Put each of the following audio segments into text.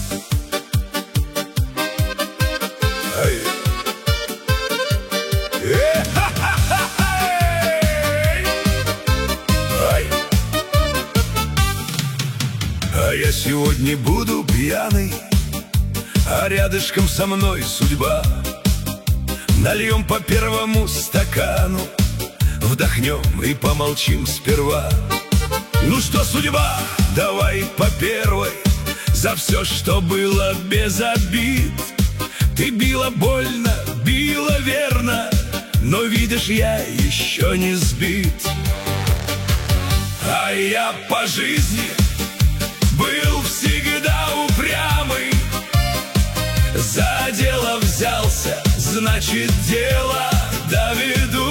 А я сегодня буду пьяный, а рядышком со мной судьба. Нальем по первому стакану, вдохнем и помолчим сперва. Ну что, судьба, давай по первой, за все, что было без обид. Ты била больно, била верно, но видишь, я еще не сбит. А я по жизни был всегда упрямый. За дело взялся, значит, дело доведу.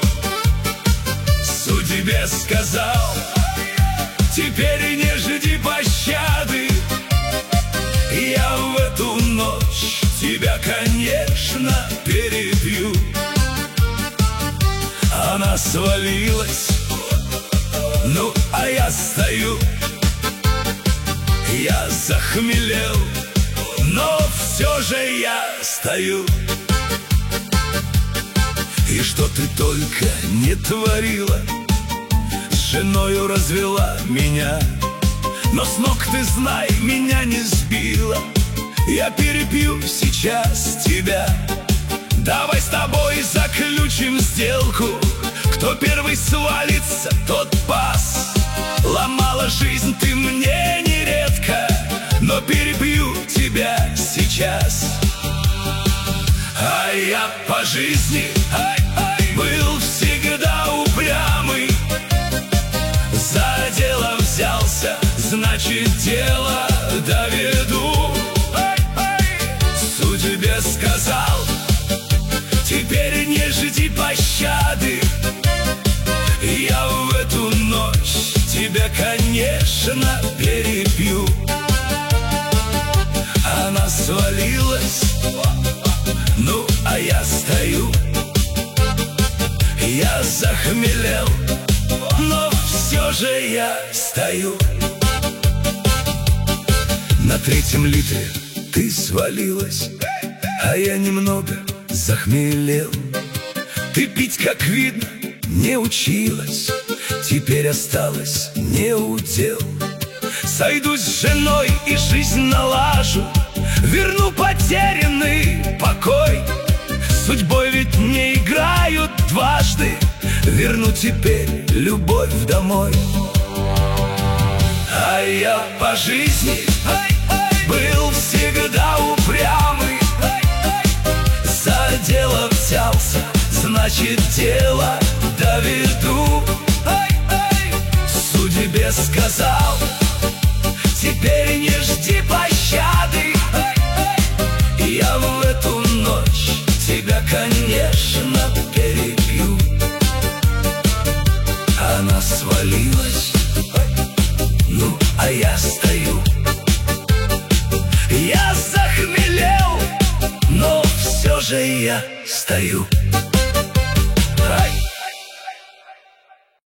Судьбе сказал: теперь не жди пощады. Я в эту ночь тебя, конечно, перепью. Она свалилась, ну, а я стою. Я захмелел, но все же я стою. И что ты только не творила, с женою развела меня, но с ног, ты знай, меня не сбила. Я перепью сейчас тебя. Давай с тобой заключим сделку, кто первый свалится, тот пас. Ломала жизнь ты мне нередко, но перепью тебя сейчас. А я по жизни был всегда упрямый. За дело взялся, значит, дело доведу. Судьбе сказал: теперь не жди пощады. Я в эту ночь тебя, конечно, перепью. Она свалилась, ну, а я стою. Я захмелел, но все же я стою. На третьем литре ты свалилась, а я немного захмелел. Ты пить, как видно, не училась, теперь осталось неудел. Сойдусь с женой и жизнь налажу, верну потерянный покой. Судьбой ведь не играют дважды, верну теперь любовь домой. А я по жизни был всегда упрямый. За дело взялся, значит, дело доведу. Судьбе сказал: теперь не жди пощады. Я в эту ночь тебя, конечно, перепью. Она свалилась, ну, а я стою. Я захмелел, но все же я стою.